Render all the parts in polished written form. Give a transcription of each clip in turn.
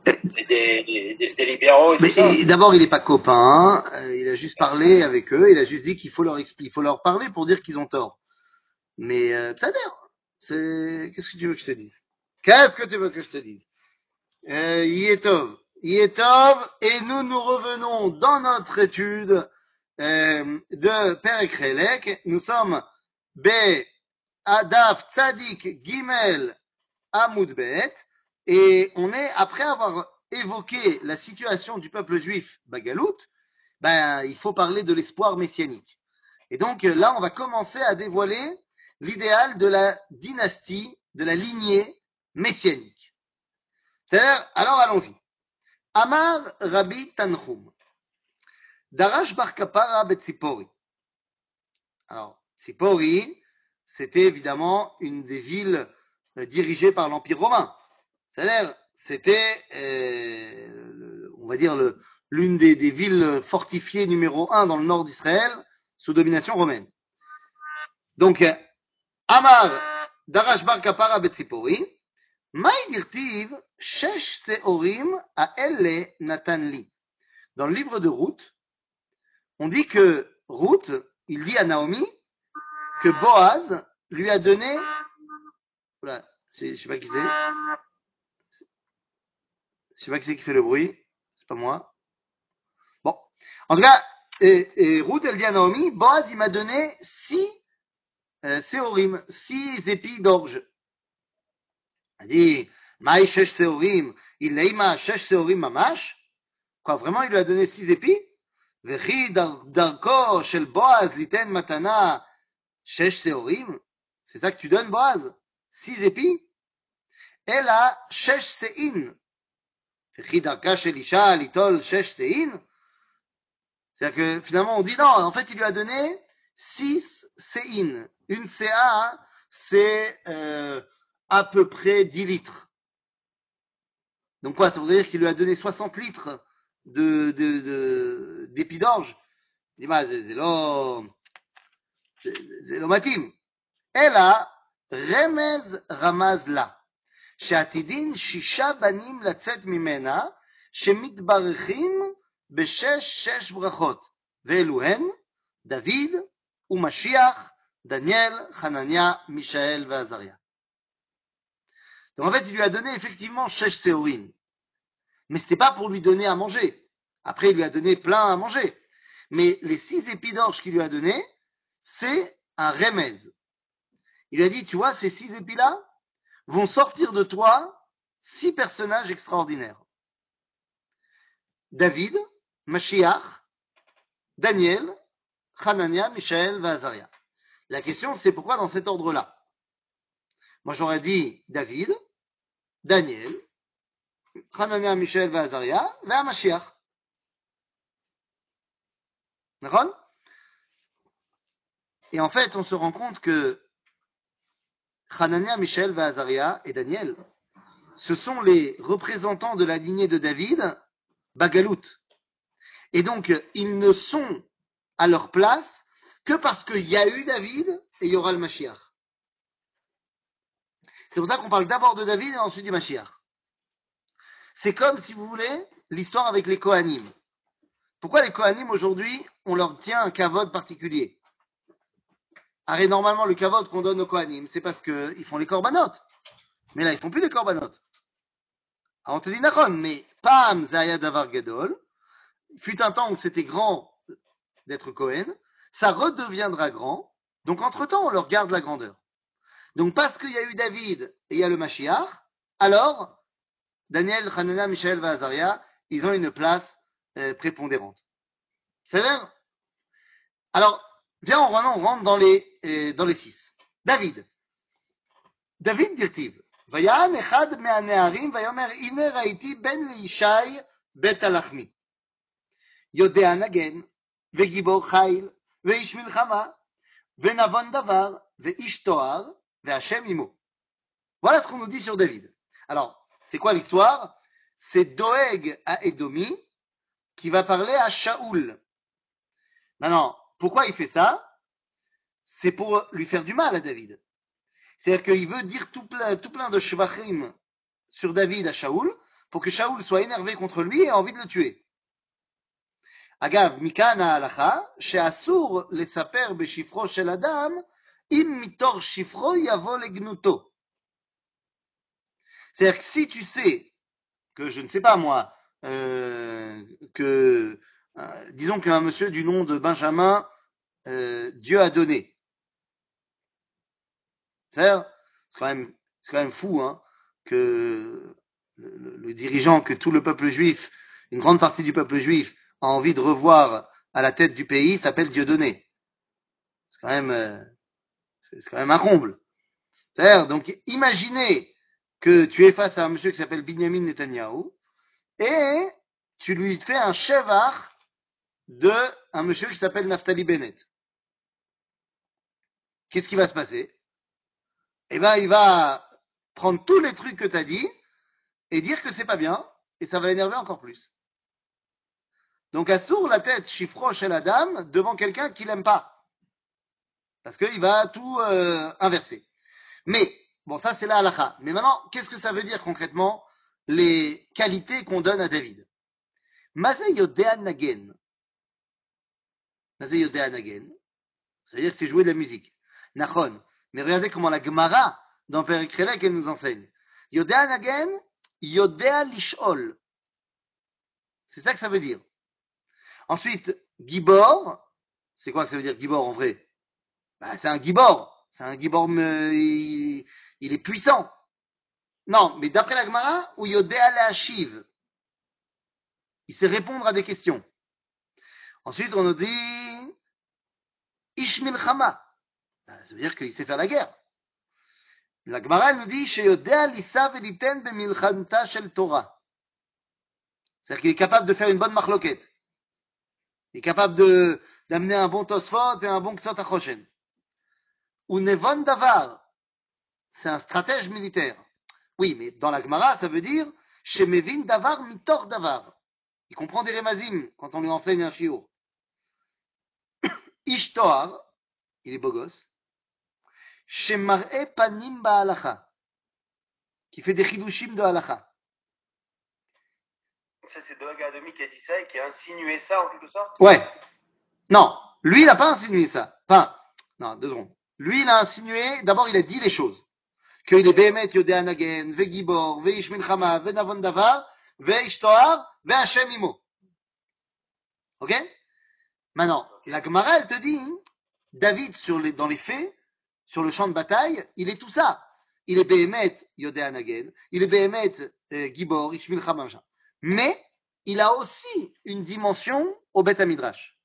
des libéraux et tout ça. Mais d'abord, il n'est pas copain. Il a juste parlé avec eux. Il a juste dit qu'il faut leur expliquer, il faut leur parler pour dire qu'ils ont tort. Mais ça dire, c'est qu'est-ce que tu veux que je te dise? Qu'est-ce que tu veux que je te dise? Yetov, Yetov, et nous revenons dans notre étude de Perek Relek. Nous sommes B Adaf Tzadik Gimel Amoudbet, et on est, après avoir évoqué la situation du peuple juif Bagalout, ben, il faut parler de l'espoir messianique. Et donc là, on va commencer à dévoiler l'idéal de la dynastie, de la lignée messianique. C'est-à-dire, alors allons-y. Amar Rabbi Tanchum, Darash Bar Kapara Betzipori. Alors, Tzipori, c'était évidemment une des villes dirigées par l'Empire romain. C'est-à-dire, c'était, on va dire, l'une des villes fortifiées numéro 1 dans le nord d'Israël, sous domination romaine. Donc, Amar Darash Bar Kapara Betzipori, Maï dirtiv Shesh Seorim a Elle Natan Li. Dans le livre de Ruth, on dit que Ruth, il dit à Naomi que Boaz lui a donné, voilà, je sais pas qui c'est, je sais pas qui c'est qui fait le bruit, c'est pas moi. Bon, en tout cas, Ruth, elle dit à Naomi, Boaz, il m'a donné 6 épis d'orge. Elle dit, Maï shesh seorim, il leima shesh seorim mamash. Quoi, vraiment, il lui a donné 6 épis? Vechi darko shel Boaz liten matana shesh seorim. C'est ça que tu donnes, Boaz? 6 épis? Elle a shesh sein. Vechi darka shel isha litol shesh sein. C'est-à-dire que finalement, on dit non, en fait, il lui a donné 6 séines. Une CA, c'est à peu près 10 litres. Donc quoi, ça veut dire qu'il lui a donné 60 litres d'épi d'orge. Il dit, c'est l'omatim. Elle a remez ramaz la. שעתידין 6 בנים לצאת ממנה, שמתברכים בשש ברכות, ואלו הן דוד ומשיח, דניאל, חנניה, מישאל ועזריה. Donc en fait, il lui a donné effectivement shesh séorim. Mais ce n'était pas pour lui donner à manger. Après, il lui a donné plein à manger. Mais les 6 épis d'orge qu'il lui a donné, c'est un remez. Il lui a dit, tu vois, ces 6 épis-là vont sortir de toi 6 personnages extraordinaires. David, Mashiach, Daniel, Hanania, Michaël, Vazaria. La question, c'est pourquoi dans cet ordre-là? Moi, j'aurais dit David, Daniel, Hanania, Michaël, Vazaria, et Mashiach. D'accord? Et en fait, on se rend compte que Hanania, Michaël, Vazaria et Daniel, ce sont les représentants de la lignée de David, Bagalout. Et donc, ils ne sont à leur place que parce qu'il y a eu David et il y aura le Mashiach. C'est pour ça qu'on parle d'abord de David et ensuite du Mashiach. C'est comme, si vous voulez, l'histoire avec les Kohanim. Pourquoi les Kohanim, aujourd'hui, on leur tient un kavod particulier? Arrête, normalement, le kavod qu'on donne aux Kohanim, c'est parce qu'ils font les korbanot. Mais là, ils font plus les korbanot. Alors on te dit, Nachon, mais Pam Zaya Davar Gadol, fut un temps où c'était grand d'être Kohen, ça redeviendra grand, donc entre-temps, on leur garde la grandeur. Donc parce qu'il y a eu David et il y a le Mashiach, alors Daniel, Hanana, Michaël et Azaria, ils ont une place prépondérante. C'est-à-dire, alors, viens, on rentre dans les 6. David. David dirtiv. ויען אחד מהנערים ויאמר הנה ראיתי בן לישי בית הלחמי. יודע נגן וגיבור חיל ואיש מלחמה ונבון דבר ואיש תואר והשם עמו. Voilà ce qu'on nous dit sur David. Alors, c'est quoi l'histoire? C'est Doeg à Edomi qui va parler à Shaoul. Maintenant, pourquoi il fait ça? C'est pour lui faire du mal à David. C'est-à-dire qu'il veut dire tout plein de shvachim sur David à Shaoul pour que Shaoul soit énervé contre lui et ait envie de le tuer. Agav, מכאן ההלכה, שאסור לספר בשפרו של אדם, אם מתוך שפרו יבוא לגנותו. C'est-à-dire que si tu sais que, je ne sais pas moi, disons qu'un monsieur du nom de Benjamin, Dieu a donné. C'est-à-dire, c'est quand même fou, hein, que le dirigeant, que tout le peuple juif, une grande partie du peuple juif, a envie de revoir à la tête du pays, s'appelle Dieudonné. C'est quand même un comble. C'est-à-dire, donc, imaginez que tu es face à un monsieur qui s'appelle Binyamin Netanyahu, et tu lui fais un shevar de un monsieur qui s'appelle Naftali Bennett. Qu'est-ce qui va se passer? Eh ben, il va prendre tous les trucs que tu as dit et dire que c'est pas bien, et ça va l'énerver encore plus. Donc, assour la tête chifro chez la dame devant quelqu'un qu'il n'aime pas. Parce qu'il va tout inverser. Mais, bon, ça c'est la halakha. Mais maintenant, qu'est-ce que ça veut dire concrètement les qualités qu'on donne à David? Mazé yodea nagen. Mazé yodea nagen. Ça veut dire que c'est jouer de la musique. Nachon. Mais regardez comment la Gemara dans Perek Chelek elle nous enseigne. Yodea nagen, yodea lishol. C'est ça que ça veut dire. Ensuite, Gibor, c'est quoi que ça veut dire Gibor en vrai? Bah, c'est un Gibor. C'est un Gibor, il est puissant. Non, mais d'après la Gemara, ou Yodea Leashiv. Il sait répondre à des questions. Ensuite, on nous dit Ishmil Chama. Ça veut dire qu'il sait faire la guerre. La Gemara nous dit Sheyodea Lisa Veliten Bemilchamta Shel Torah. C'est-à-dire qu'il est capable de faire une bonne marloquette. Il est capable d'amener un bon Tosfot et un bon Ksot Achoshen. Ou Nevon Davar. C'est un stratège militaire. Oui, mais dans la Gemara, ça veut dire Shemevin Davar Mitor Davar. Il comprend des remazim quand on lui enseigne un shiur. Ishtoar, il est beau gosse. Shemar'e panim ba'alacha, qui fait des chidushim de halacha. Ça, c'est Doeg Adomi qui a dit ça et qui a insinué ça en quelque sorte? Ouais. Non, lui, il n'a pas insinué ça. Enfin, non, 2 secondes. Lui, il a insinué, d'abord, il a dit les choses. Qu'il est Behemet Yodea Nagen, Ve Gibor, Ve Ish Milchama, Ve Navon Davar, Ve Ishtoar, Ve Hashem Imo. Ok? Maintenant, la Gemara, elle te dit, David, dans les faits, sur le champ de bataille, il est tout ça. Il est Behemet Yodea Nagen, il est Behemet Gibor, Ish Milchama, machin. Mais, il a aussi une dimension au Beth Midrash.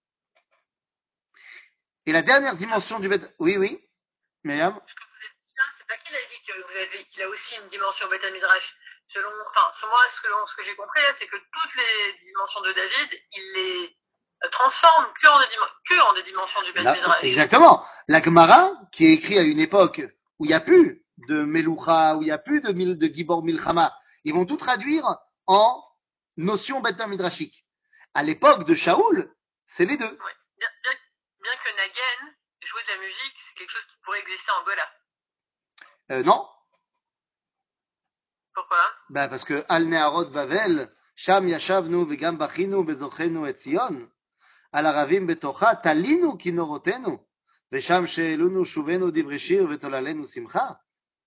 Et la dernière dimension du Beth... Oui, oui, Myriam. C'est pas qu'il a dit qu'il a aussi une dimension au Beth Midrash. Selon moi, selon ce que j'ai compris, c'est que toutes les dimensions de David, il les transforme que en des dimensions du Beth Midrash. Exactement. La Gemara, qui est écrite à une époque où il n'y a plus de Meloucha, où il n'y a plus de Gibor Milchama, ils vont tout traduire en notion Beth Midrashique. À l'époque de Shaoul, c'est les deux. Ouais. Bien que Nagen, jouer de la musique, c'est quelque chose qui pourrait exister en Gola. Non. Pourquoi? Ben parce que Al Neharot Bavel, Sham Yashavnu Vegam Bachinu Bezochenu et Zion, Al Aravim Betocha Talinu Kinorotenu, Vesham Sheelunu Shuvenu Divreshir Vetolalenu Simcha.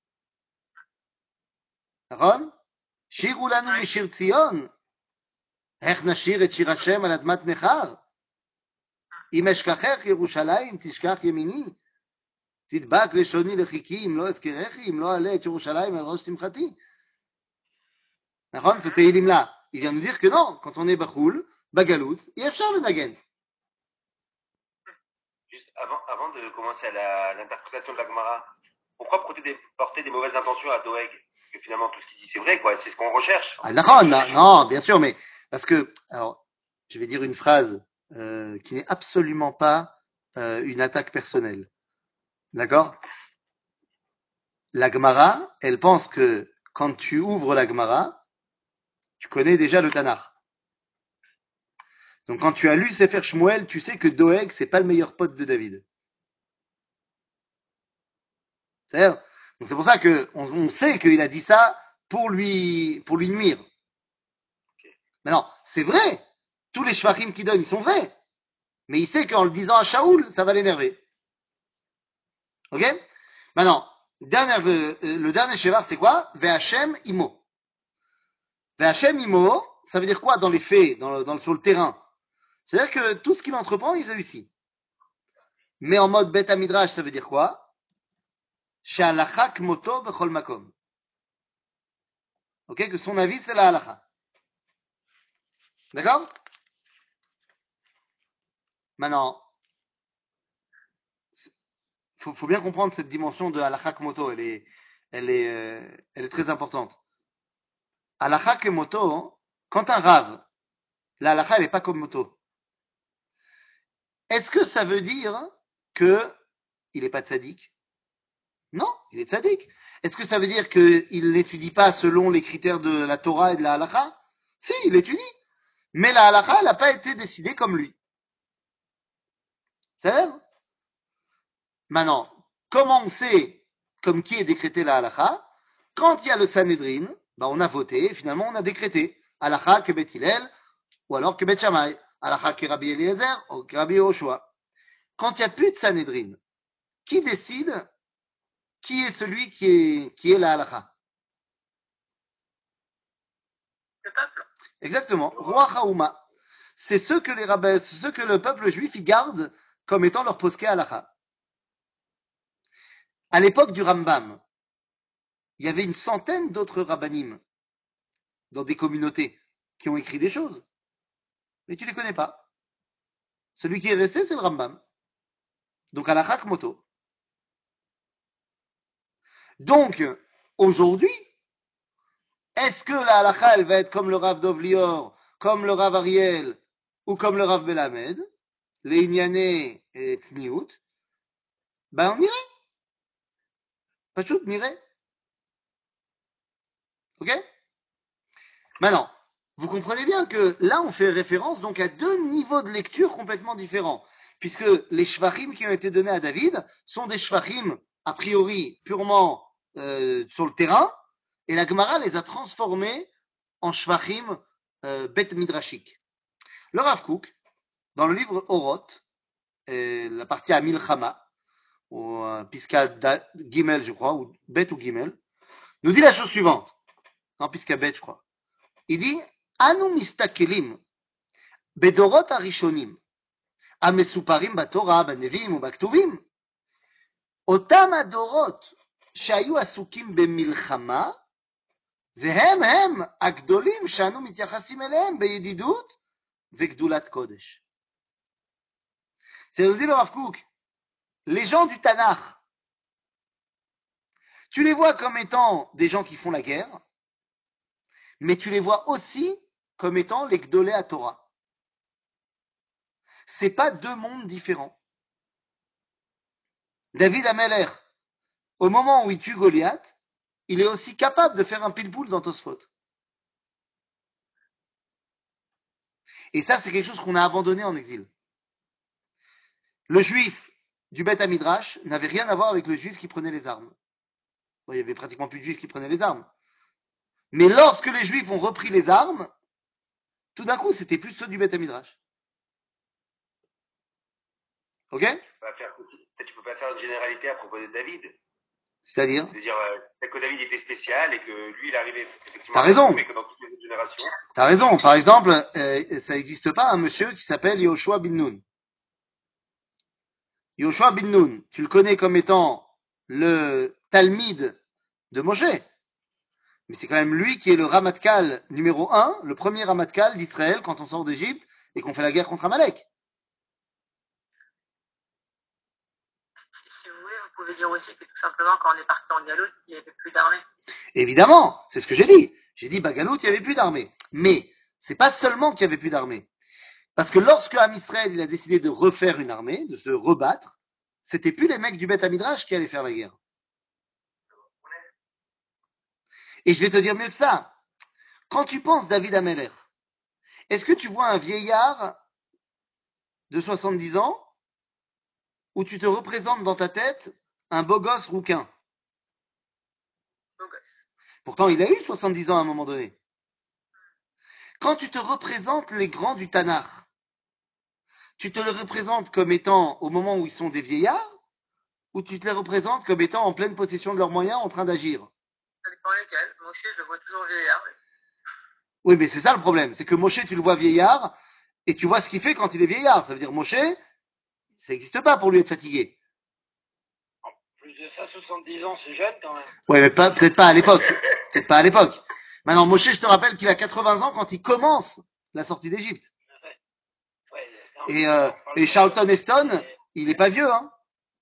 נכון? שירו לנו משיר ציון. איך נשיר את שיר השם על אדמת נכר? אם אשכחך ירושלים, תשכח ימיני. תדבק לשוני לחיכי, אם לא אזכרכי, אם לא אעלה את ירושלים על ראש שמחתי. נכון? זה תהילים là. Il vient nous dire que non, quand on est Bachoul, Bagalout, il אפשר לנגן. Juste avant de commencer à l'interprétation de la Gemara, pourquoi porter des mauvaises intentions à Doeg? Parce que finalement, tout ce qu'il dit, c'est vrai, quoi. C'est ce qu'on recherche. Ah, d'accord, non, bien sûr, mais parce que, alors, je vais dire une phrase qui n'est absolument pas une attaque personnelle. D'accord? La Gemara, elle pense que quand tu ouvres la Gemara, tu connais déjà le Tanakh. Donc quand tu as lu Sefer Shmuel, tu sais que Doeg, c'est pas le meilleur pote de David. C'est-à-dire, donc c'est pour ça que on sait qu'il a dit ça pour lui nuire. Maintenant, c'est vrai. Tous les shvachim qu'il donne, ils sont vrais. Mais il sait qu'en le disant à Shaoul, ça va l'énerver. Ok? Maintenant, le dernier shevar, c'est quoi? Ve'Hashem imo. Ve'Hashem imo, ça veut dire quoi dans les faits, sur le terrain? C'est-à-dire que tout ce qu'il entreprend, il réussit. Mais en mode bêta midrash, ça veut dire quoi? She'alachak moto bechol makom. Ok? Que son avis, c'est la halacha. D'accord? Maintenant, faut bien comprendre cette dimension de halakha moto. Elle est très importante. Halakha moto, quand un rave, la halakha, elle n'est pas comme moto. Est-ce que ça veut dire que il n'est pas tzaddik? Non, il est tzaddik. Est-ce que ça veut dire qu'il n'étudie pas selon les critères de la Torah et de la halakha? Si, il étudie. Mais la halakha, elle n'a pas été décidée comme lui. C'est vrai? Maintenant, comment on sait comme qui est décrété la halakha? Quand il y a le Sanhedrin, ben on a voté et finalement on a décrété halakha que Beth Hillel ou alors que Beth Shammai, halakha que Rabbi Eliezer ou que Rabbi Yehoshua. Quand il n'y a plus de Sanhedrin, qui décide qui est celui qui est la halakha? Le peuple. Exactement. Ruach Haouma. C'est ce que les rabbins, ce que le peuple juif y garde comme étant leur poské halakha. À l'époque du Rambam, il y avait une centaine d'autres rabbanim dans des communautés qui ont écrit des choses. Mais tu les connais pas. Celui qui est resté, c'est le Rambam. Donc halakha moto. Donc, aujourd'hui, est-ce que la halakha, elle va être comme le Rav Dov Lior, comme le Rav Ariel, ou comme le Rav Belamed, les Inyané et Tzniout? Ben, on irait. Pas chouette, on irait. Ok? Maintenant, vous comprenez bien que là, on fait référence donc à deux niveaux de lecture complètement différents. Puisque les shvachim qui ont été donnés à David sont des shvachim, a priori, purement sur le terrain, et la Gemara les a transformés en shvachim bet midrashik. Le Rav Kook, dans le livre Oroth, la partie à Milchama, ou Piska Gimel, je crois, ou Bet ou Gimel, nous dit la chose suivante. Non, Piska Bet, je crois. Il dit, Anu mistakelim, bedorot arishonim, המסופרים בתורה, בנביאים ובכתובים, אותם הדורות שהיו עסוקים במלחמה, והם הגדולים שאנו מתייחסים אליהם בידידות וגדולת קודש. C'est le dit le Rav Kook. Les gens du Tanakh, tu les vois comme étant des gens qui font la guerre, mais tu les vois aussi comme étant les Gdolé à Torah. C'est pas deux mondes différents. David Ameler, au moment où il tue Goliath, il est aussi capable de faire un pile-poule dans Tosfot. Et ça, c'est quelque chose qu'on a abandonné en exil. Le juif du Beth Midrash n'avait rien à voir avec le juif qui prenait les armes. Bon, il y avait pratiquement plus de juifs qui prenaient les armes. Mais lorsque les juifs ont repris les armes, tout d'un coup, c'était plus ceux du Beth Midrash. Ok? Tu peux pas faire une généralité à propos de David. C'est-à-dire? C'est-à-dire que David était spécial et que lui, il arrivait effectivement. T'as raison. Mais que dans toutes les autres générations. T'as raison. Par exemple, ça n'existe pas un monsieur qui s'appelle Yoshua bin Nun. Yoshua bin Nun, tu le connais comme étant le Talmid de Moshe. Mais c'est quand même lui qui est le Ramatkal numéro 1, le premier Ramatkal d'Israël quand on sort d'Égypte et qu'on fait la guerre contre Amalek. Si vous voulez, vous pouvez dire aussi que tout simplement, quand on est parti en Galoute, il n'y avait plus d'armée. Évidemment, c'est ce que j'ai dit. J'ai dit, Bagalout, il n'y avait plus d'armée. Mais, c'est pas seulement qu'il n'y avait plus d'armée. Parce que lorsque Am Israël, il a décidé de refaire une armée, de se rebattre, c'était plus les mecs du Beth Midrash qui allaient faire la guerre. Et je vais te dire mieux que ça. Quand tu penses David Ameller, est-ce que tu vois un vieillard de 70 ans ou tu te représentes dans ta tête un beau gosse rouquin? Pourtant, il a eu 70 ans à un moment donné. Quand tu te représentes les grands du Tanakh, tu te les représentes comme étant au moment où ils sont des vieillards, ou tu te les représentes comme étant en pleine possession de leurs moyens en train d'agir? Ça dépend lesquels. Moshe, je le vois toujours vieillard. Oui, mais c'est ça le problème. C'est que Moshe, tu le vois vieillard, et tu vois ce qu'il fait quand il est vieillard. Ça veut dire Moshe, ça n'existe pas pour lui être fatigué. Plus de ça, 70 ans, c'est jeune quand même. Ouais, mais peut-être pas à l'époque. Peut-être pas à l'époque. Maintenant, Moshe, je te rappelle qu'il a 80 ans quand il commence la sortie d'Égypte. Ouais, non, Et Charlton Heston, il est pas vieux, hein.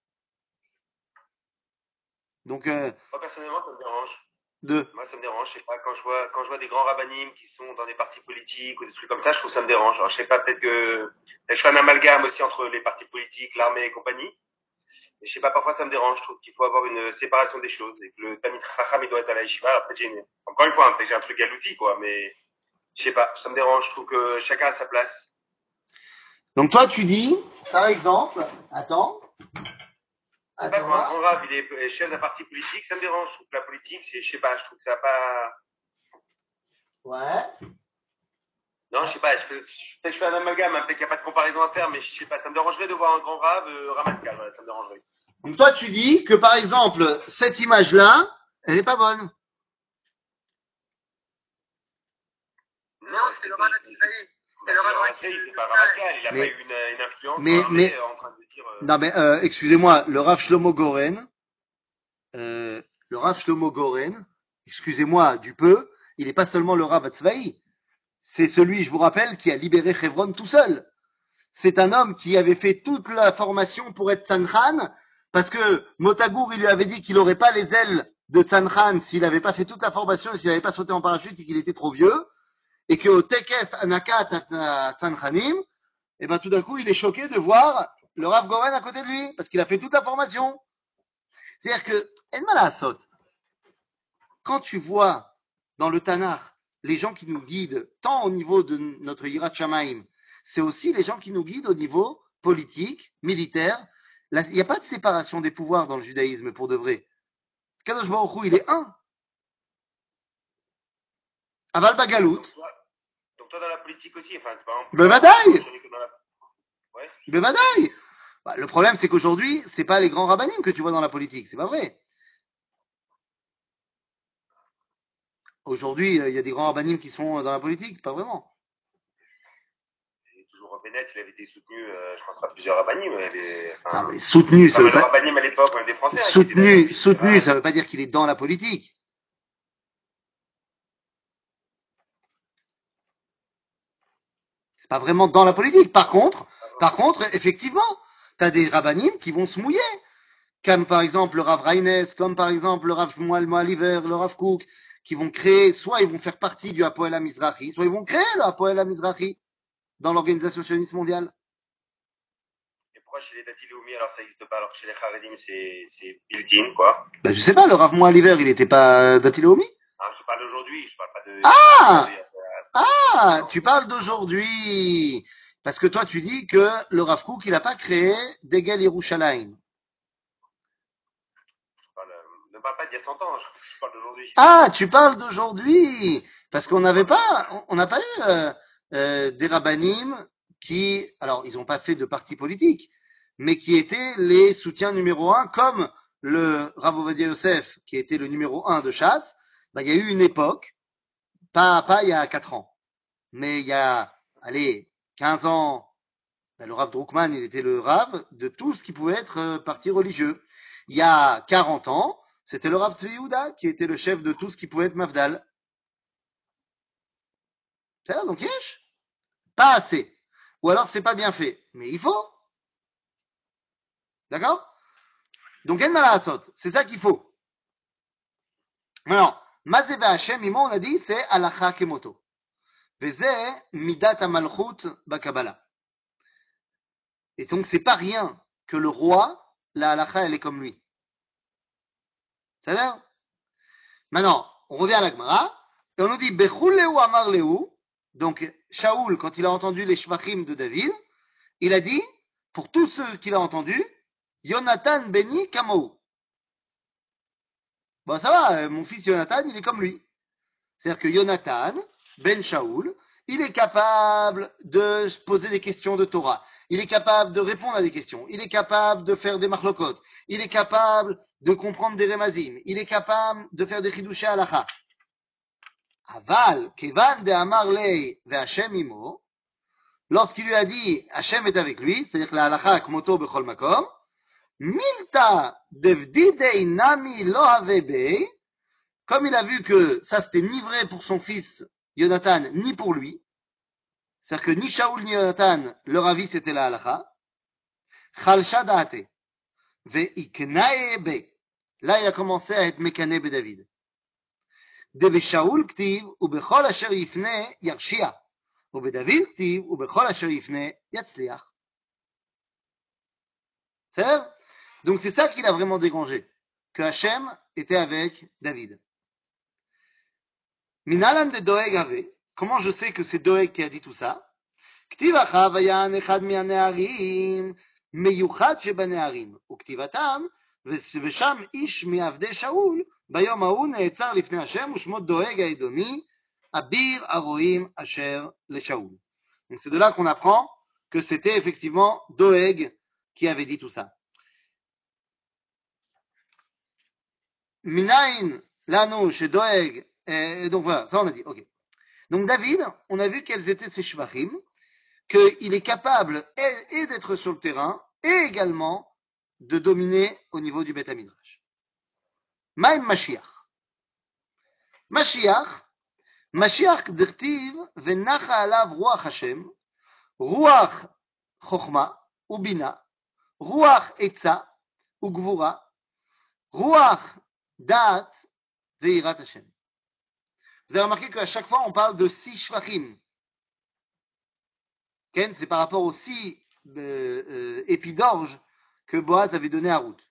Donc, moi, personnellement, ça me dérange. de. Moi, ça me dérange. Je sais pas, quand je vois des grands rabbinim qui sont dans des partis politiques ou des trucs comme ça, je trouve que ça me dérange. Alors, je sais pas, peut-être que je fais un amalgame aussi entre les partis politiques, l'armée et compagnie. Mais je sais pas, parfois ça me dérange. Je trouve qu'il faut avoir une séparation des choses et que le Tamid Chacham, il doit être à la yeshiva. Alors, peut-être encore une fois, hein, peut-être j'ai un truc à l'outil, quoi, mais je sais pas, ça me dérange. Je trouve que chacun a sa place. Donc, toi, tu dis, par exemple, attends. C'est pas quand un grand rab, il est chef d'un parti politique, ça me dérange. Je trouve que la politique, c'est, je sais pas, je trouve que ça n'a pas. Ouais. Non, je sais pas, je fais un amalgame, hein, peut-être qu'il n'y a pas de comparaison à faire, mais je sais pas, ça me dérangerait de voir un grand rab ramaskal, voilà, ça me dérangerait. Donc, toi, tu dis que, par exemple, cette image-là, elle est pas bonne. Non, c'est le Rav Tzvaï. C'est le Rav Ramaskal, c'est pas ramaskal, il a Mais- pas eu une influence mais- dans l'armée mais- en train de dire. Non, mais excusez-moi, le Rav Shlomo Goren, excusez-moi du peu, il n'est pas seulement le Rav Tzvaï, c'est celui, je vous rappelle, qui a libéré Hebron tout seul. C'est un homme qui avait fait toute la formation pour être Tzanran, parce que Motagour, il lui avait dit qu'il n'aurait pas les ailes de Tzanran s'il n'avait pas fait toute la formation et s'il n'avait pas sauté en parachute et qu'il était trop vieux, et qu'au Tekes Anakat Tzanranim, et ben tout d'un coup, il est choqué de voir le Rav Goren à côté de lui, parce qu'il a fait toute la formation. C'est-à-dire que, quand tu vois dans le Tanakh les gens qui nous guident, tant au niveau de notre Yirat Shamaim, c'est aussi les gens qui nous guident au niveau politique, militaire. Il n'y a pas de séparation des pouvoirs dans le judaïsme pour de vrai. Kadosh Baruch Hu, il est un. Aval Bagalout. Donc toi dans la politique aussi, enfin, par exemple. Bevadaï. Ouais. Bevadaï. Bah, le problème, c'est qu'aujourd'hui, c'est pas les grands rabbinim que tu vois dans la politique, c'est pas vrai. Aujourd'hui, il y a des grands rabbinim qui sont dans la politique, pas vraiment. Toujours Bennett, il avait été soutenu, je pense, par plusieurs rabbinim. Non, mais soutenu, ça veut le pas. rabbinim à l'époque, des Français. Soutenu, ça veut pas dire qu'il est dans la politique. C'est pas vraiment dans la politique. Par contre, effectivement, t'as des rabbinim qui vont se mouiller. Comme par exemple le Rav Reines, comme par exemple le Rav Shmuel Moaliver, le Rav Kook, qui vont créer, soit ils vont faire partie du Hapoel HaMizrahi, soit ils vont créer le Hapoel HaMizrahi dans l'organisation sioniste mondiale. Et pourquoi chez les Dati Leumi, alors ça n'existe pas, alors que chez les Haredim, c'est built-in, quoi? Ben, je sais pas, le Rav Moaliver, il était pas Dati Leumi? Ah, je parle d'aujourd'hui, je parle pas de. Tu parles d'aujourd'hui. Parce que toi, tu dis que le Rav Kook, il a pas créé Degel Yerushalayim. Ne parle pas d'il y a 100 ans, je parle d'aujourd'hui. Tu parles d'aujourd'hui. Parce qu'on n'a pas eu des rabbinim qui, alors ils n'ont pas fait de parti politique, mais qui étaient les soutiens numéro un, comme le Rav Ovadia Yosef, qui était le numéro un de chasse. Il y a eu une époque, pas il y a 4 ans, mais il y a, 15 ans, le Rav Druckmann, il était le Rav de tout ce qui pouvait être parti religieux. Il y a 40 ans, c'était le Rav Tzvi Yehuda qui était le chef de tout ce qui pouvait être Mafdal. C'est-à-dire, donc yesh, pas assez. Ou alors c'est pas bien fait, mais il faut. D'accord? Donc en malasot, c'est ça qu'il faut. Alors, Mazé Hashem, on a dit, c'est alacha kemoto. Veze midat amalchut bakabala. Et donc c'est pas rien que le roi, la halacha, elle est comme lui. C'est-à-dire? Maintenant, on revient à la Gemara, et on nous dit, Bechuleu amar leu, donc Shaoul, quand il a entendu les shvachim de David, il a dit, pour tous ceux qu'il a entendus, Yonatan beni kamou. Bon, ça va, mon fils Yonatan, il est comme lui. C'est-à-dire que Yonatan, ben Shaoul, il est capable de poser des questions de Torah, il est capable de répondre à des questions, il est capable de faire des marlokot, il est capable de comprendre des remazim, il est capable de faire des chidushé halacha. Aval, kevan de amar lei ve Hashem imo, lorsqu'il lui a dit Hashem est avec lui, c'est-à-dire que la halacha kmoto bechol makom, milta devdidei nami lo havebei, comme il a vu que ça c'était ni vrai pour son fils Jonathan, ni pour lui, c'est-à-dire que ni Shaoul ni Jonathan, leur avis c'était la halacha, chalsha da'ate, ve'iknae be. Là il a commencé à être mécané be David. דבשאול כתיב, ובכל אשר יפנה ירשיע, ובדוד כתיב, ובכל אשר יפנה יצליח. C'est-à-dire, donc c'est ça qu'il a vraiment dérangé, que Hachem était avec David. Minalan de Doeg avait, comment je sais que c'est Doeg qui a dit tout ça? כתיב אחאב היה אחד מהנערים, מיוחד שבנערים, וכתיבתם, ושם איש מעבדי שאול, ביום ההוא נעצר לפני השם, ושמו דואג האדומי, אביר הרועים אשר לשאול. Donc c'est de là qu'on apprend que c'était effectivement Doeg qui avait dit tout ça. Minaïn, lano, chez Doeg, donc voilà, ça on a dit, ok. Donc David, on a vu quels étaient ses shvachim, qu'il est capable et d'être sur le terrain, et également de dominer au niveau du Beth Midrash. Maïm Mashiach. Mashiach d'irtiv venacha alav ruach Hashem, ruach chokhma ubina, ruach etza ugvura, ruach da'at veirat Hashem. Vous avez remarqué qu'à chaque fois on parle de 6 shvachim. C'est par rapport aux 6 épis d'orge que Boaz avait donné à Ruth.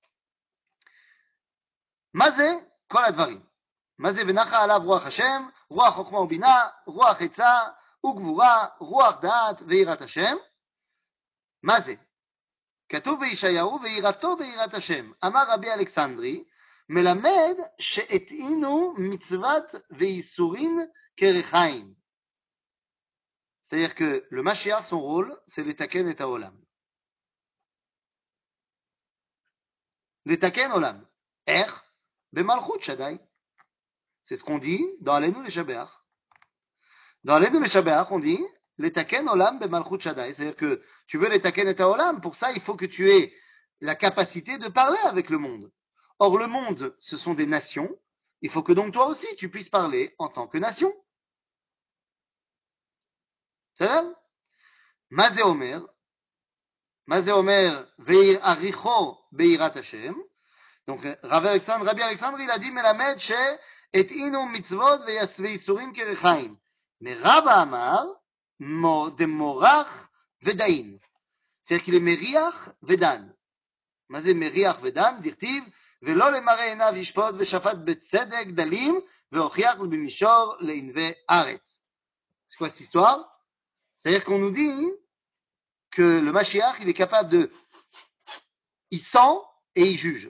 Mazé kol advarim. Mazé venacha alav ruach Hashem, ruach chokhma ubina, ruach etza ugvura, ruach da'at veirat Hashem. Mazé. כתוב בישעיהו ויראתו ביראת השם. אמר רבי אלכסנדרי, מלמד שהטעינו מצוות וייסורין כרחיים. C'est-à-dire que le Mashiach, son rôle, c'est l'étaken et haolam. L'étaken olam. Bemalchut Shaddai. C'est ce qu'on dit dans Aleinu Leshabeach. Dans Aleinu Leshabeach, on dit l'étaken olam bemalchut Shaddai. C'est-à-dire que tu veux l'étaken et haolam, pour ça, il faut que tu aies la capacité de parler avec le monde. Or, le monde, ce sont des nations. Il faut que donc toi aussi, tu puisses parler en tant que nation. C'est ça? Mazé Omer, Veir Aricho Beirat Hashem. Donc, Rabbi Alexandre, il a dit, Melamed, she, et inu mitzvot veisurim kerechaim. Mais Rabba Amar, de Morach Vedain. C'est-à-dire qu'il est Meriach Vedan. Mazé Meriach Vedan, dirtiv, ולא למראה עיניו ישפוט ושפט בצדק דלים והוכיח במישור לענבי ארץ. C'est quoi cette histoire? C'est-à-dire qu'on nous dit que le Mashiach, il est capable de... Il sent et il juge.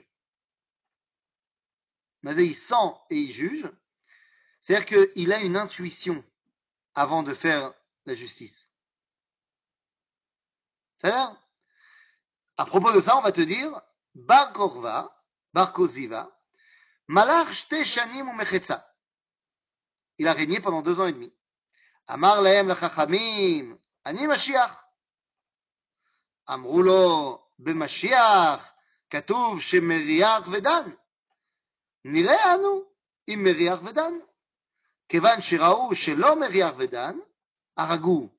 Mais il sent et il juge. C'est-à-dire qu'il a une intuition avant de faire la justice. C'est-à-dire, à propos de ça, on va te dire, Bar Korva, Bar Koziva, Malach shte shanim umechetza. Il a régné pendant 2 ans et demi. Amar lahem lachachamim, ani Mashiach. אמרו לו, במשיח כתוב שמריח ודן. נראה אנו אם מריח ודן. כיוון שראו שלא מריח ודן, הרגו.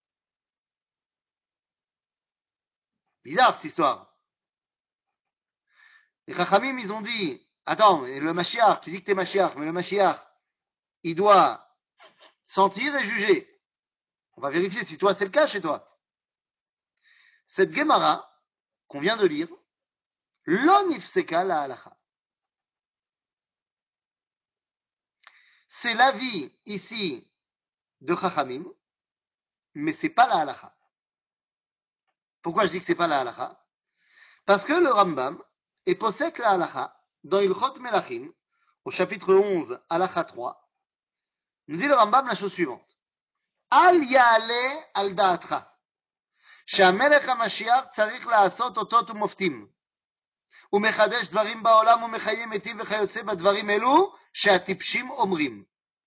Bizarre cette histoire. Les Chachamim, ils ont dit, attends, le Mashiach, tu dis que t'es Mashiach, mais le Mashiach, il doit sentir et juger. On va vérifier si toi c'est le cas chez toi. Cette Gemara qu'on vient de lire, lo nifseka la halacha. C'est l'avis ici de Chachamim, mais c'est pas la halacha. Pourquoi je dis que c'est pas la halacha? Parce que le Rambam est posek la halacha dans Ilchot Melachim, au chapitre 11, halacha 3, nous dit le Rambam la chose suivante. אל יעלה על דעתך שהמלך המשיח צריך לעשות אותות ומופתים. הוא מחדש דברים בעולם ומחיה מתים וכיוצא בדברים אלו שהטיפשים אומרים.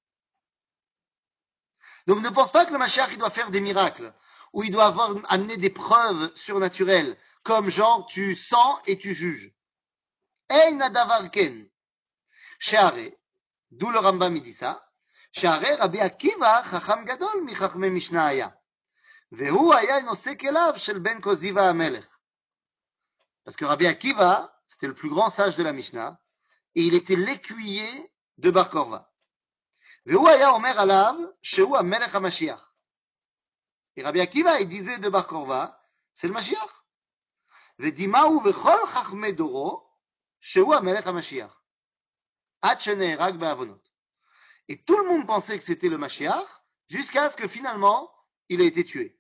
Donc ne pense pas que le Mashiach il doit faire des miracles, ou il doit amener des preuves surnaturelles, comme genre tu sens et tu juges. Ein hadavar ken. She'arei, d'où le Rambam il dit ça, she'arei Rabbi Akiva chacham gadol mi chachmei Mishnah haya. והוא היה נושא כליו של בן קוזיבה המלך. Parce que Rabbi Akiva, c'était le plus grand sage de la Mishnah, et il était l'écuyer de Bar Korva. והוא היה אומר עליו שהוא המלך המשיח. Et Rabbi Akiva, il disait de Bar Korva, c'est le Mashiach. ודימהו וכל חכמי דורו, שהוא המלך המשיח. עד שנהרג בעוונות. Et tout le monde pensait que c'était le Mashiach, jusqu'à ce que finalement, il a été tué.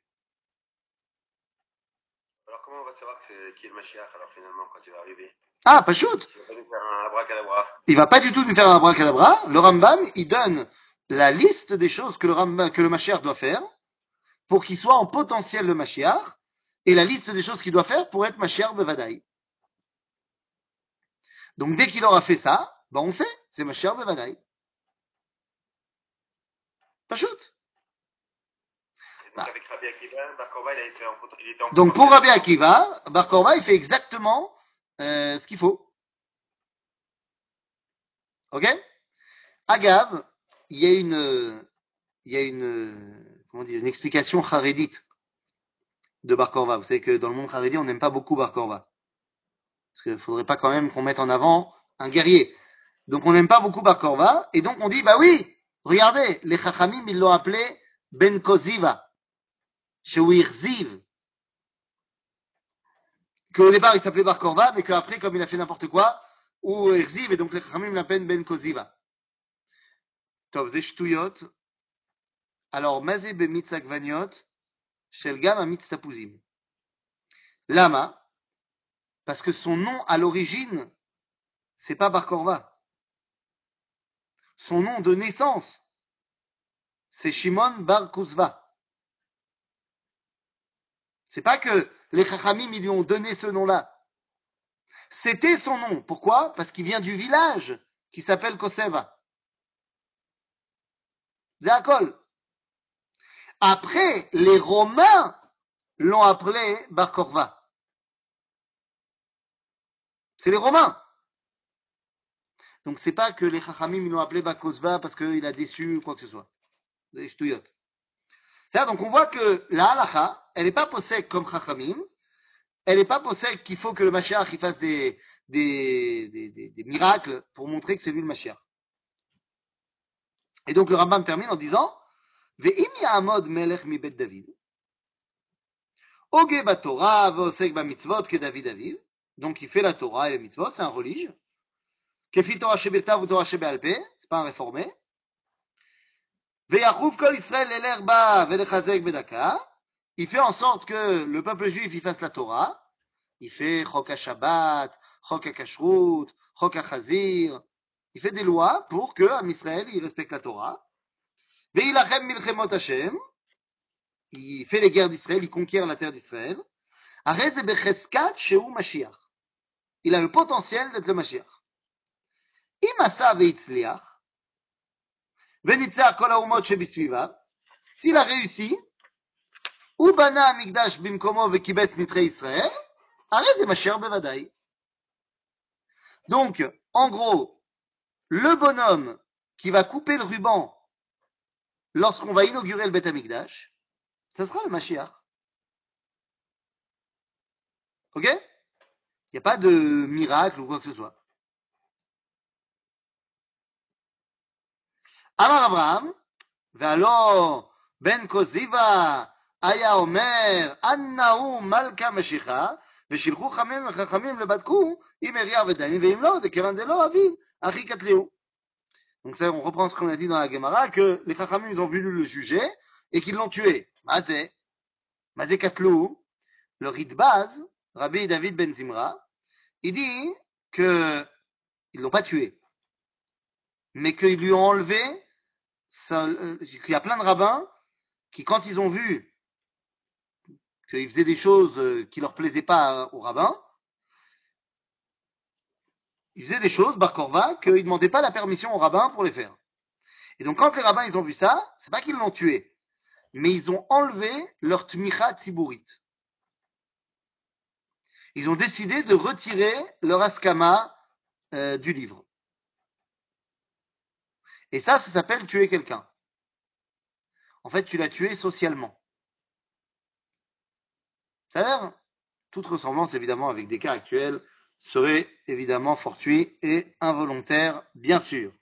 Alors comment on va savoir que qui est le Mashiach alors finalement quand il va arriver? Ah, pas shoot. Il va pas nous faire un abracadabra. Il va pas du tout nous faire un abracadabra. Le Rambam, il donne la liste des choses que le Mashiach doit faire pour qu'il soit en potentiel le Mashiach, et la liste des choses qu'il doit faire pour être Mashiach Bevadaï. Donc dès qu'il aura fait ça, ben on sait, c'est Mashiach Bevadaï. Pas shoot. Donc avec Rabbi Akiva, Bar Korva, il était en Donc pour Rabbi Akiva, Bar Korva, il fait exactement ce qu'il faut. Ok? Agav, il y a comment dire, une explication charédite de Bar Korva. Vous savez que dans le monde charédi, on n'aime pas beaucoup Bar Korva. Parce qu'il ne faudrait pas quand même qu'on mette en avant un guerrier. Donc on n'aime pas beaucoup Bar Korva, et donc on dit, bah oui, regardez, les Chachamim, ils l'ont appelé Ben Koziva, Shehu Irziv. Qu'au départ, il s'appelait Bar Korva, mais qu'après, comme il a fait n'importe quoi, ou Irziv, et donc les Chachamim l'appellent Ben Koziva. Tov, זה שטויות. Alors, מה זה במיץ עגבניות של גם המיץ תפוזים? למה? Parce que son nom à l'origine, c'est pas Bar Korva. Son nom de naissance, c'est Shimon Bar Kouzva. C'est pas que les Chachamim ils lui ont donné ce nom-là. C'était son nom. Pourquoi? Parce qu'il vient du village qui s'appelle Koseva. Zéakol. Après, les Romains l'ont appelé Bar Korva. C'est les Romains. Donc c'est pas que les Chachamim ils l'ont appelé Bar Kozva parce qu'il a déçu ou quoi que ce soit. Des ch'touillottes. C'est-à-dire, donc on voit que la halacha, elle n'est pas possède comme Chachamim, elle n'est pas possède qu'il faut que le Mashiach il fasse des miracles pour montrer que c'est lui le Mashiach. Et donc le Rambam termine en disant Ve'im ya'amod melech mi bet David Oge baTorah ve'osek bamitzvot ke David aviv. Donc il fait la Torah et les mitzvot, c'est un religieux. Kefi Torah shebirtav ou Torah shebe'alpeh, c'est pas un réformé. Ve'yachouv kol Israël l'eler ba ve'lechazek bedaka. Il fait en sorte que le peuple juif il fasse la Torah. Il fait Chok HaShabbat, Chok HaKashrut, Chok HaChazir. Il fait des lois pour que Am Israël il respecte la Torah. Ve'ilachem milchemot Hashem. Il fait les guerres d'Israël, il conquiert la terre d'Israël. Arez ze becheskat shehu Mashiach. Il a le potentiel d'être le Mashiach. Im asa ve'itzliach. Ve'nitzach kol ha'umot shebisvivav. S'il a réussi, ou bana amigdash bimkomo ve'kibetz nitrei Israël. Arez ze Mashiach bevadaï. Donc, en gros, le bonhomme qui va couper le ruban lorsqu'on va inaugurer le Beth Amikdash, ça sera le Mashiach. Ok? Il n'y a pas de miracle ou quoi que ce soit. Amar Abraham, Ve'alo ben Koziva aya omer annahu malka Mashiach, ושילחו חכמים לבדקו אם אריה ודני, ואם לא, דכיוון דלא אביו, אחי קטליהו. Donc ça, on reprend ce qu'on a dit dans la Gemara, que les Chachamim, ils ont voulu le juger, et qu'ils l'ont tué. Mazé Katlou, le Ritbaz, Rabbi David Ben Zimra, il dit que ils l'ont pas tué, mais qu'ils lui ont enlevé, qu'il y a plein de rabbins qui, quand ils ont vu qu'ils faisaient des choses qui leur plaisaient pas au rabbin, ils faisaient des choses, Bar Korva, qu'ils ne demandaient pas la permission au rabbin pour les faire. Et donc, quand les rabbins ils ont vu ça, c'est pas qu'ils l'ont tué, mais ils ont enlevé leur tmicha tziburit. Ils ont décidé de retirer leur askama du livre. Et ça s'appelle tuer quelqu'un. En fait, tu l'as tué socialement. Ça a l'air. Toute ressemblance, évidemment, avec des cas actuels serait évidemment fortuite et involontaire, bien sûr.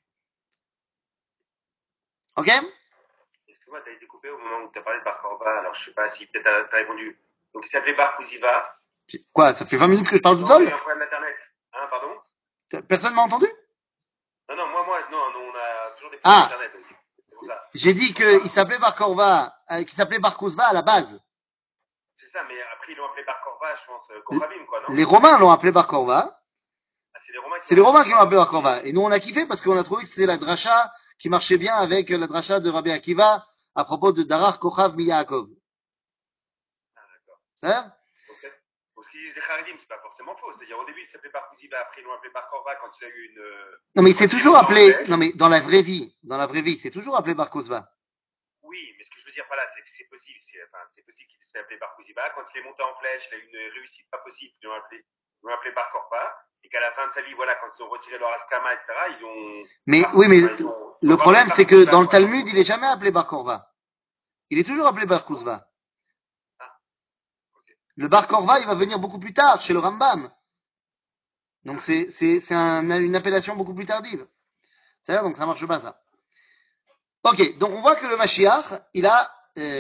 Ok? Excuse-moi, t'as été coupé au moment où t'as parlé de Bar Korva, alors je sais pas si peut-être t'as répondu. Donc il s'appelait Bar Kouziva. Quoi? Ça fait 20 minutes que je parle tout Non, il y seul? a eu un problème d'internet. Hein, pardon? Personne m'a entendu? Non, non, non, on a toujours des problèmes Ah! d'internet aussi. C'est pour ça. J'ai dit qu'il s'appelait Bar Korva, qu'il s'appelait Bar Kouzva à la base. C'est ça, mais après ils l'ont appelé Bar Korva, je pense, Kochabim, quoi, non? Les Romains l'ont appelé Bar Korva. Ah, c'est les Romains qui C'est l'ont les Romains qui appelé. l'ont appelé Bar Korva. Et nous, on a kiffé parce qu'on a trouvé que c'était la dracha qui marchait bien avec la dracha de Rabbi Akiva à propos de Darar Kochav Miyaakov. Ah, d'accord. Ça? Donc ce qu'ils disent des Kharidim, c'est pas forcément faux. C'est-à-dire au début il s'appelait Bar Kouziva, après ils l'ont appelé Bar Korva quand il a eu une. Non, mais c'est quand il toujours est monté en appelé, flèche. non, mais dans la vraie vie, c'est toujours appelé Bar Kouzva. Oui, mais ce que je veux dire, voilà, c'est que c'est possible. C'est possible qu'il s'est appelé Bar Kouziva. Quand il est monté en flèche, il a eu une réussite pas possible. Ils l'ont appelé Bar Korva. Et qu'à la fin de sa vie, voilà, quand ils ont retiré leur askama, etc., ils ont. Mais oui, mais Enfin, le problème, Bar c'est que Kouziva, dans le quoi. Talmud, il est jamais appelé Bar Korva. Il est toujours appelé Bar Kouzva. Ah, ok. Le Bar Korva, il va venir beaucoup plus tard, chez le Rambam. Donc c'est une appellation beaucoup plus tardive. C'est-à-dire, donc ça marche pas, ça. Ok, donc on voit que le Mashiach, il a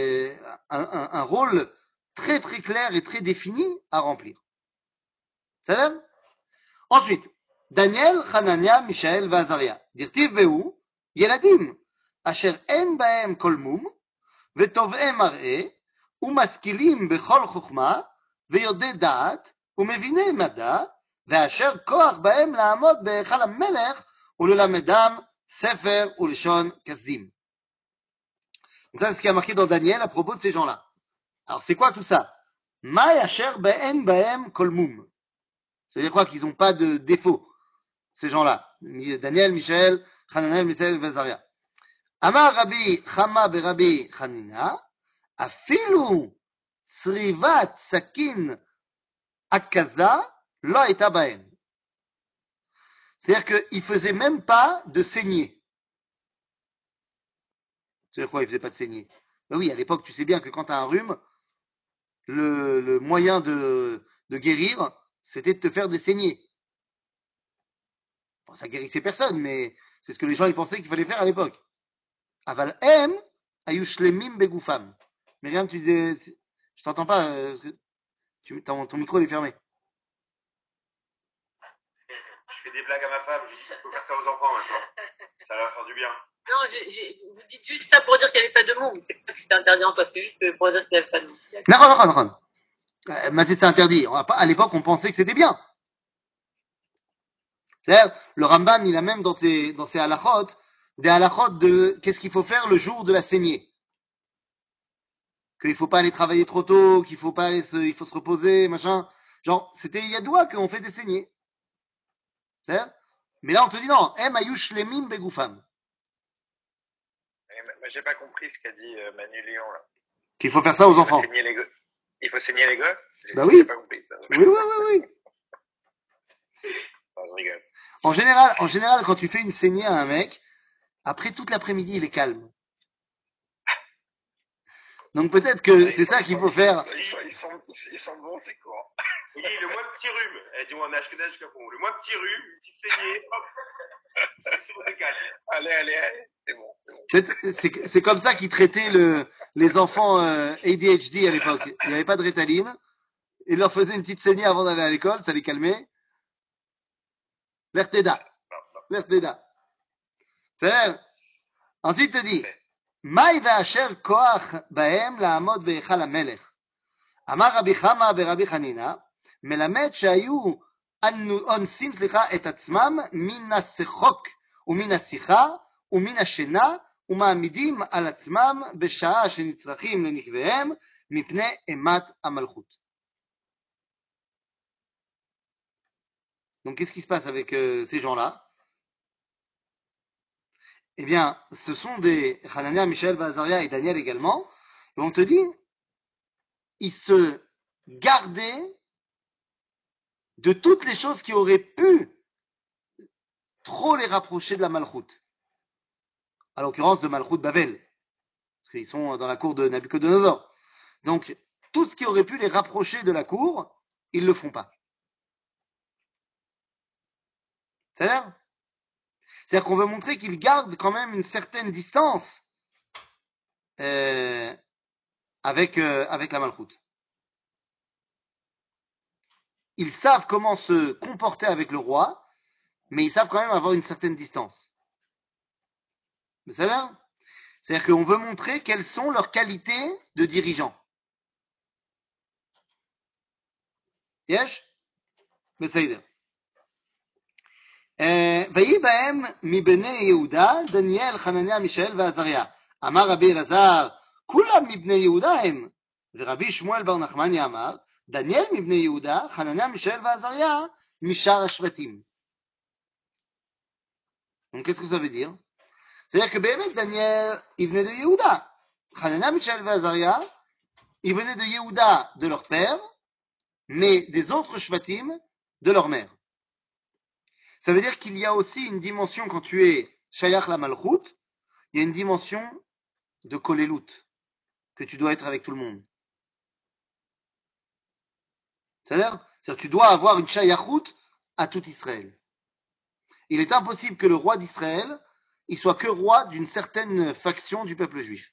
un rôle très très clair et très défini à remplir. C'est-à-dire? Ensuite, Daniel, Hanania, Mishaël, Vazaria. Dirtiv vehu, ילדים, אשר אין בהם כל מום, וטובעי מראה, ומשכילים בכל חוכמה, ויודעי דעת, ומביני מדע, ואשר כוח בהם לעמוד בהיכל המלך, וללמדם ספר ולשון כסדים. Donc ça, c'est ce qui a marqué dans Daniel à propos de ces gens-là. Alors, c'est quoi tout ça? Ma yasher be'en ba'em kol mum. Ça veut dire quoi? Qu'ils n'ont pas de défaut, ces gens-là. Daniel, Michel, Hananel, Michel, Vazaria. Amar Rabbi Chama beRabbi Hanina, afilu srivat sakin akaza lo eta ba'em. C'est-à-dire qu'ils ne faisaient même pas de saignée. C'est-à-dire quoi? Ils ne faisaient pas de saignée? Ben oui, à l'époque, tu sais bien que quand tu as un rhume, le moyen de guérir, c'était de te faire des saignées. Bon, ça guérissait personne, mais c'est ce que les gens ils pensaient qu'il fallait faire à l'époque. Aval em ayu shlemim begoufam. Myriam, tu disais, je t'entends pas, ton micro il est fermé. Je fais des blagues à ma femme, je dis qu'il faut faire ça aux enfants maintenant. Ça va leur faire du bien. Non, vous dites juste ça pour dire qu'il n'y avait pas de mots. C'est pas que c'était interdit en toi, c'est juste pour dire qu'il n'y avait pas de mots. Non. Mais c'est interdit. À l'époque, on pensait que c'était bien. C'est-à-dire, le Rambam, il a même dans ses halachot, des halachot de qu'est-ce qu'il faut faire le jour de la saignée. Qu'il faut pas aller travailler trop tôt, qu'il faut pas aller il faut se reposer, machin. Genre, c'était yadoua qu'on fait des saignées. C'est-à-dire, mais là, on te dit non, em ayush lemim begoufam. Mais j'ai pas compris ce qu'a dit Manu Léon, là. Qu'il faut faire ça aux enfants. Il faut saigner les gosses? Bah oui. J'ai pas compris ça. Oui. Non, je rigole. En général, quand tu fais une saignée à un mec, après toute l'après-midi, il est calme. Donc peut-être que c'est ça qu'il faut faire. Ils sont bons, c'est court. Il dit le moins petit rhume. Elle dit on a Ashkenaz Capon. Le moins petit rhume, une petite saignée, hop. C'est le calme. Allez. C'est bon. C'est comme ça qu'ils traitaient les enfants ADHD à l'époque. Il n'y avait pas de Ritaline. Ils leur faisaient une petite saignée avant d'aller à l'école, ça les calmait. L'Erteda. Ensuite, il te dit, Maï ve'asher koach ba'em la'amod be'echal ha'melech. אמר רבי חמא ברבי חנינא, מלמד שהיו אונסים את עצמם מן השחוק ומן השיחה ומן השינה ומעמידים על עצמם בשעה שנצרכים לנקביהם מפני אימת המלכות. Donc qu'est-ce qui se passe avec ces gens-là? Eh bien, ce sont des Hanania, Michel, Vazaria et Daniel également. Et on te dit, ils se gardaient de toutes les choses qui auraient pu trop les rapprocher de la Malchoute. À l'occurrence de Malchoute Babel. Parce qu'ils sont dans la cour de Nabucodonosor. Donc, tout ce qui aurait pu les rapprocher de la cour, ils ne le font pas. C'est-à-dire qu'on veut montrer qu'ils gardent quand même une certaine distance avec la Malchoute. Ils savent comment se comporter avec le roi, mais ils savent quand même avoir une certaine distance. C'est-à-dire qu'on veut montrer quelles sont leurs qualités de dirigeants. Yesh? בסדר. ויהי בהם מבני יהודה דניאל, חנניה, מישאל ועזריה. אמר רבי אלעזר, כולם מבני יהודה הם. ורבי שמואל בר נחמניה אמר, דניאל מבני יהודה, חנניה, מישאל ועזריה, משאר השבטים. Donc qu'est-ce que ça veut dire? C'est-à-dire que באמת Daniel, il venait de Yehuda. Hanania, Michel et Azaria, ils venaient de Yehuda de leur père, mais des autres shvatim de leur mère. Ça veut dire qu'il y a aussi une dimension, quand tu es Shayach la Malchut, il y a une dimension de Kolelut, que tu dois être avec tout le monde. C'est-à-dire que tu dois avoir une Shayachut à tout Israël. Il est impossible que le roi d'Israël, il soit que roi d'une certaine faction du peuple juif.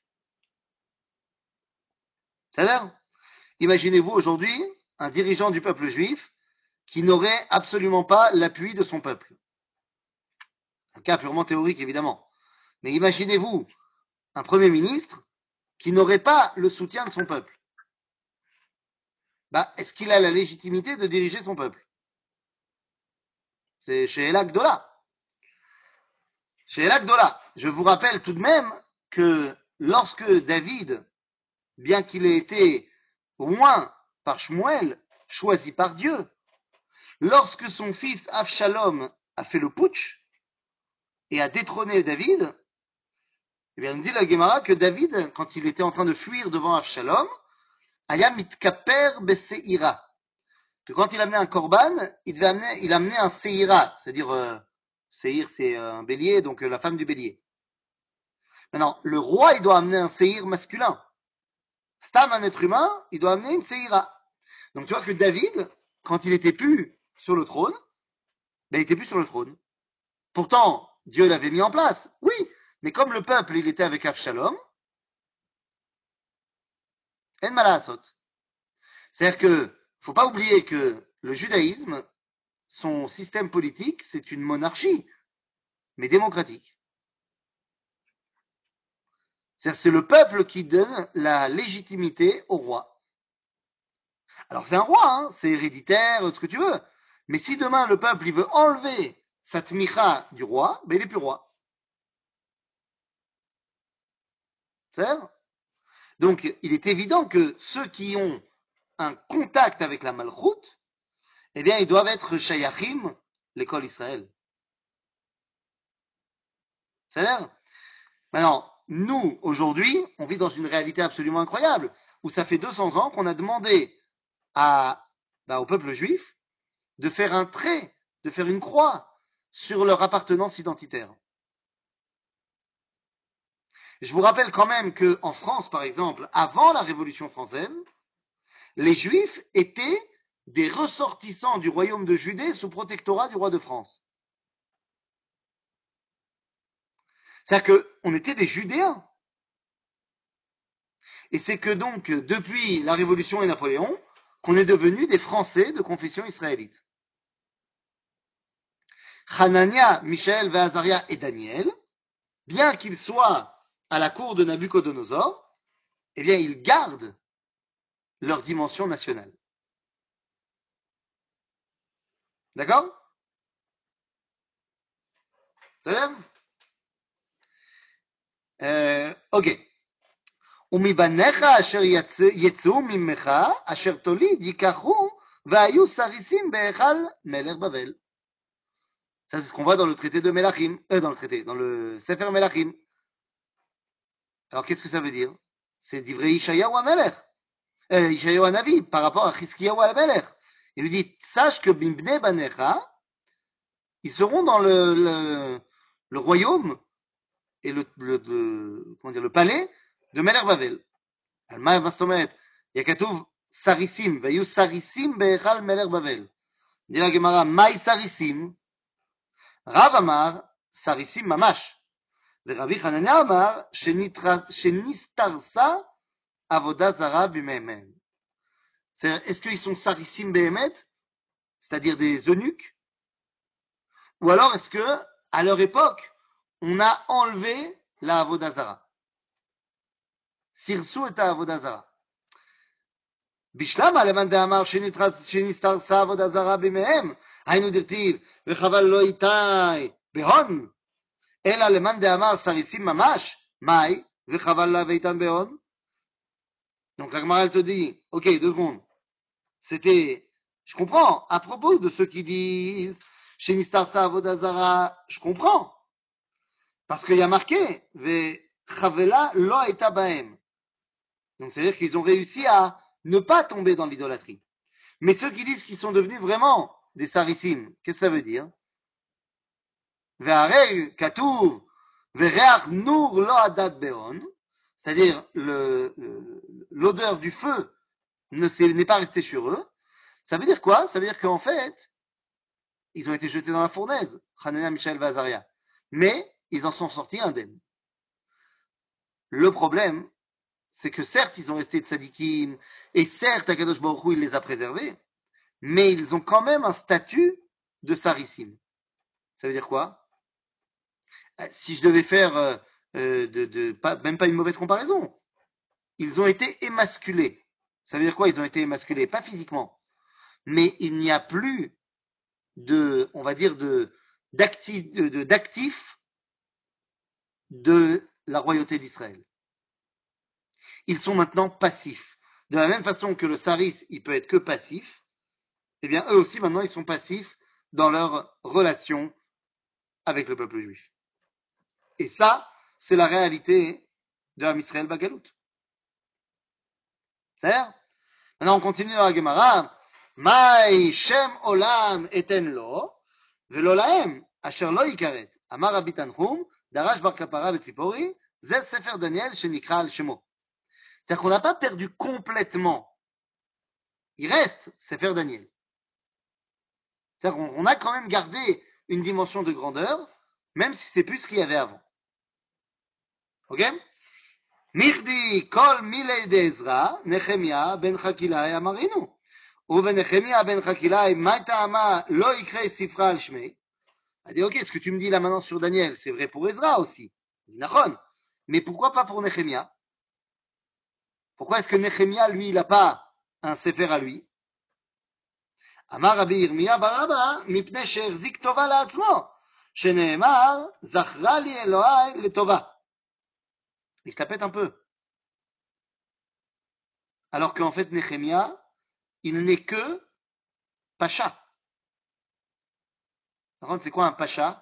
C'est-à-dire, imaginez-vous aujourd'hui un dirigeant du peuple juif qui n'aurait absolument pas l'appui de son peuple. Un cas purement théorique, évidemment. Mais imaginez-vous un premier ministre qui n'aurait pas le soutien de son peuple. Bah, est-ce qu'il a la légitimité de diriger son peuple? C'est chez El Agdola. Chez El Agdola. Je vous rappelle tout de même que lorsque David, bien qu'il ait été au moins par Shmuel, choisi par Dieu, lorsque son fils Avshalom a fait le putsch et a détrôné David, eh bien, on dit la Gemara que David, quand il était en train de fuir devant Avshalom, aya mitkaper beseira. Que quand il amenait un korban, il amenait un seira, c'est-à-dire, seir c'est un bélier, donc la femme du bélier. Maintenant, le roi, il doit amener un seir masculin. Stam, un être humain, il doit amener une seira. Donc tu vois que David, quand il était plus sur le trône, ben, il était plus sur le trône. Pourtant, Dieu l'avait mis en place, oui, mais comme le peuple, il était avec Avshalom, en malasot. C'est-à-dire que, faut pas oublier que le judaïsme, son système politique, c'est une monarchie, mais démocratique. C'est-à-dire c'est le peuple qui donne la légitimité au roi. Alors c'est un roi, hein, c'est héréditaire, ce que tu veux. Mais si demain le peuple il veut enlever sa tmicha du roi, ben il n'est plus roi. C'est-à-dire donc il est évident que ceux qui ont un contact avec la malchoute, eh bien ils doivent être shayachim, l'école Israël. C'est-à-dire maintenant, nous, aujourd'hui, on vit dans une réalité absolument incroyable, où ça fait 200 ans qu'on a demandé au peuple juif de faire un trait, de faire une croix sur leur appartenance identitaire. Je vous rappelle quand même qu'en France, par exemple, avant la Révolution française, les Juifs étaient des ressortissants du royaume de Judée sous protectorat du roi de France. C'est-à-dire qu'on était des Judéens. Et c'est que donc, depuis la Révolution et Napoléon, qu'on est devenus des Français de confession israélite. Hanania, Michel, Azaria et Daniel, bien qu'ils soient à la cour de Nabucodonosor, eh bien, ils gardent leur dimension nationale. D'accord? C'est-à-dire אוקיי. ומבניך אשר יצאו ממך, אשר תוליד ייקחו, והיו סריסים בהיכל מלך בבל. Ça, c'est ce qu'on voit dans le traité de Melachim, dans le Sefer Melachim. Alors, qu'est-ce que ça veut dire? C'est d'ivrei Ishayahu Amelech, Ishayahu Hanavi, par rapport à Chizkiyahu Amelech. Il lui dit, sache que Bimbne Banecha, ils seront dans le royaume et comment dire, le palais de Melech Bavel. Al-Ma Mastomet, Yakatouv Sarisim, Vayu Sarisim Be'echal Melech Bavel. Dit la Gemara, Maï Sarisim, Rav Amar, Sarisim Mamash. ורבי חנניה אמר שנסתרסה עבודה זרה בימיהם. Est-ce qu'ils sont sarissim behemet, c'est-à-dire des eunuques, ou alors est-ce que à leur époque on a enlevé la avoda zara, sirsou et avoda zara. בשלמה למאן דאמר שנסתרסה עבודה זרה בימיהם, היינו דכתיב וחבל לא איתי בהון, אלא למאן דאמר סריסים ממש, מאי וחבל לה ואיתן בהון. Donc la Gemara elle te dit, ok, 2 secondes, c'était, je comprends, à propos de ceux qui disent chez Nistarsa Avodazara, je comprends, parce qu'il y a marqué ve chavela lo aita baem. Donc c'est-à-dire qu'ils ont réussi à ne pas tomber dans l'idolâtrie. Mais ceux qui disent qu'ils sont devenus vraiment des sarissim, qu'est-ce que ça veut dire? Ve'arei katuv ve'reach nur lo adat beon, c'est-à-dire l'odeur du feu n'est pas restée sur eux. Ça veut dire quoi? Ça veut dire qu'en fait, ils ont été jetés dans la fournaise, Hanania, Michel, Vazaria. Mais ils en sont sortis indemnes. Le problème, c'est que certes, ils ont resté tzadikim, et certes, Akadosh Baruch Hu, il les a préservés, mais ils ont quand même un statut de sarissim. Ça veut dire quoi? Si je devais faire même pas une mauvaise comparaison, ils ont été émasculés. Ça veut dire quoi? Ils ont été émasculés, pas physiquement, mais il n'y a plus on va dire d'actifs de la royauté d'Israël. Ils sont maintenant passifs. De la même façon que le saris, il peut être que passif, eh bien, eux aussi, maintenant, ils sont passifs dans leur relation avec le peuple juif. Et ça, c'est la réalité de Am Israël Bagalout. C'est-à-dire, maintenant, on continue dans la Gemara. Maï Shem Olam eten lo, velo lahem, asher lo yikaret. Amar Rabbi Tanchum, Darash bar Kapara v'Tzipori, זה ספר דניאל שנקרא על שמו. C'est-à-dire qu'on n'a pas perdu complètement. Il reste Sefer Daniel. C'est-à-dire qu'on a quand même gardé une dimension de grandeur, même si c'est plus ce qu'il y avait avant. Ok? Mirdi kol milei de Ezra, Nehemia ben Chakilai amarinu. ובנחמיה ben Chakilai, מה טעמה לא יקרא ספרה על שמי? Elle dit, ok, ce que tu me dis là maintenant sur Daniel, c'est vrai pour Ezra aussi. Il dit, nachon. Mais pourquoi pas pour Nehemia? Pourquoi est-ce que Nehemia, lui, il n'a pas un sefer à lui? אמר רבי ירמיה בר אבא, מפני שהחזיק טובה לעצמו, שנאמר, זכרה לי אלוהי לטובה. Il se la pète un peu. Alors qu'en fait, Nehemia, il n'est que pacha. Par contre, c'est quoi un pacha?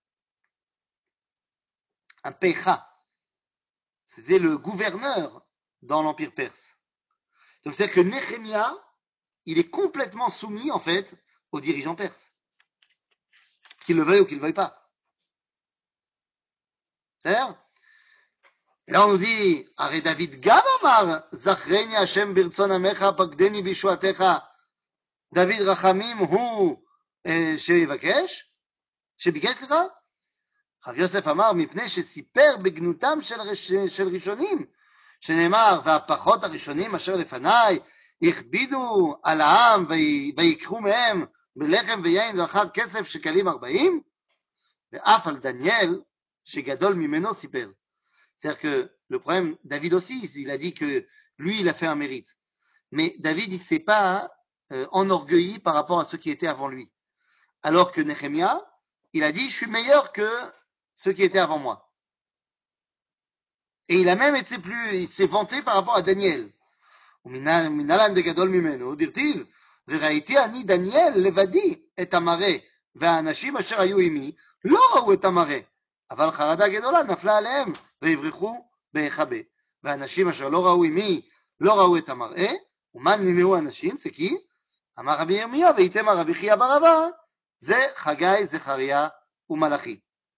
Un pecha. C'était le gouverneur dans l'Empire perse. Donc c'est-à-dire que Nehemia, il est complètement soumis, en fait, aux dirigeants perses. Qu'ils le veuillent ou qu'ils ne le veuillent pas. C'est-à-dire, là on nous dit, Aré David Gam Amar, Zachreni Hashem Birtzon Amecha, Pagdeni Bishuatecha, David Rachamim Hu Shevakesh, Shebikesh, סליחה? רב יוסף אמר, מפני שסיפר בגנותם של ראשונים, שנאמר, והפחות הראשונים אשר לפניי, הכבידו על העם ויקחו מהם בלחם ויין ואחר כסף שקלים 40, ואף על דניאל שגדול ממנו סיפר. C'est-à-dire que le problème, David aussi, il a dit que lui, il a fait un mérite. Mais David, il ne s'est pas enorgueilli par rapport à ceux qui étaient avant lui. Alors que Nehemia, il a dit, je suis meilleur que ceux qui étaient avant moi. Et il a même été il s'est vanté par rapport à Daniel. ומנהלן דגדול ממנו, דרטיב, וראיתי אני דניאל לבדי את המראה, והאנשים אשר היו עמי לא ראו את המראה, אבל חרדה גדולה נפלה עליהם, ויברחו בהיחבא. והאנשים אשר לא ראו עמי לא ראו את המראה, ומה נמנעו אנשים? זה כי אמר רבי ירמיה, ויתמר רבי חייא בר אבא, זה חגי, זכריה ומלאכי.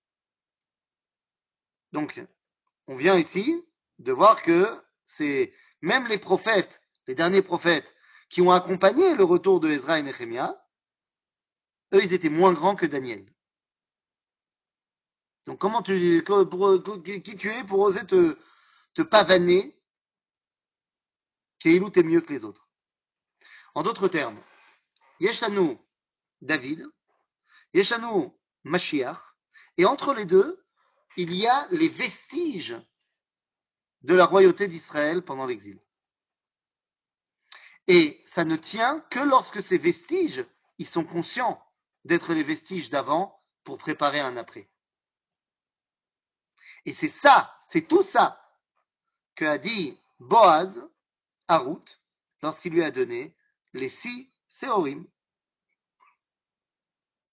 Donc, on vient ici de voir que c'est même les prophètes, les derniers prophètes, qui ont accompagné le retour de Ezra et Nehemia, eux, ils étaient moins grands que Daniel. Donc, qui tu es pour oser te pavaner qu'Eilou t'es mieux que les autres? En d'autres termes, Yeshanu David, Yeshanu Mashiach, et entre les deux, il y a les vestiges de la royauté d'Israël pendant l'exil. Et ça ne tient que lorsque ces vestiges, ils sont conscients d'être les vestiges d'avant pour préparer un après. Et c'est ça, c'est tout ça qu'a dit Boaz à Ruth lorsqu'il lui a donné les 6 séorim.